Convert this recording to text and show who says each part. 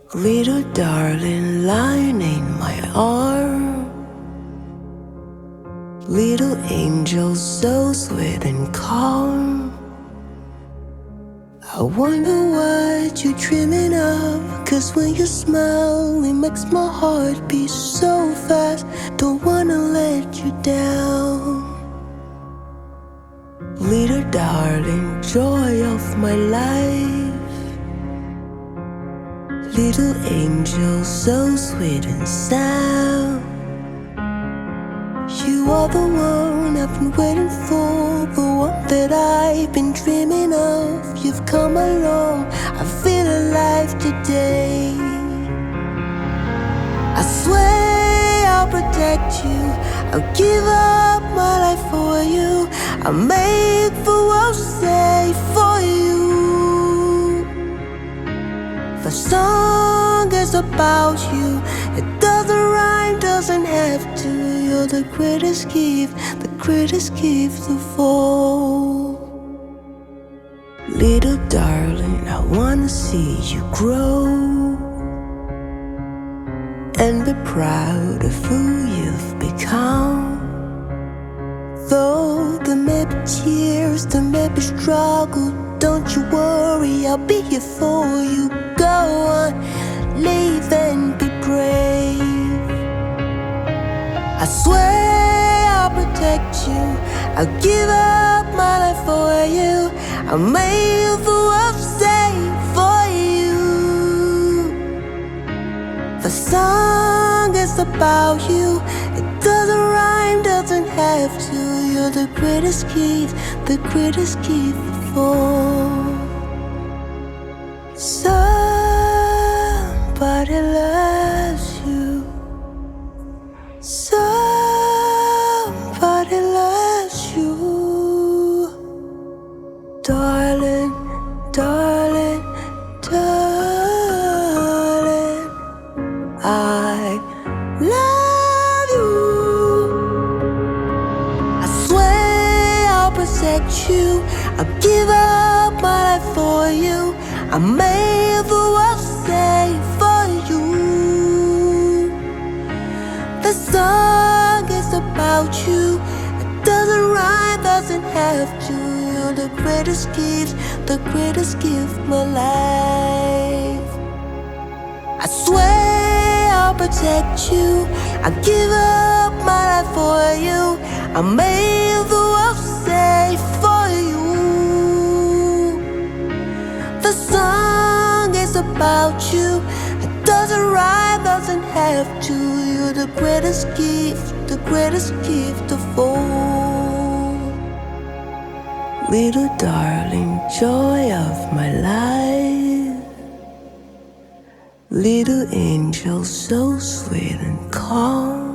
Speaker 1: Little darling lying in my arm, little angel so sweet and calm. I wonder what you're dreaming of, 'cause when you smile it makes my heart beat so fast. Don't wanna let you down. Little darling, joy of my life, little angel so sweet and sound. You are the one I've been waiting for, the one that I've been dreaming of. You've come along, I feel alive today. I swear I'll protect you, I'll give up my life for you. I'll make the world safe for you. The song is about you, it doesn't rhyme, doesn't have to. You're the greatest gift of all. Little darling, I wanna see you grow and be proud of who you've become. Though there may be tears, there may be struggle, don't you worry, I'll be here for you. Go on, live and be brave. I swear I'll protect you, I'll give up my life for you. I'll make the world safe for you. The song is about you, it doesn't rhyme, doesn't have to. You're the greatest gift of all. Somebody loves you, somebody loves you. Darling, darling, darling, I love you. I swear I'll protect you, I'll give up my life for you. I made the world safe for you. The song is about you, it doesn't rhyme, doesn't have to. You're the greatest gift my life. I swear I'll protect you, I'll give up my life for you. I made the world safe for you. The song is about you, it doesn't rhyme, doesn't have to. You're the greatest gift of all. Little darling, joy of my life, little angel so sweet and calm.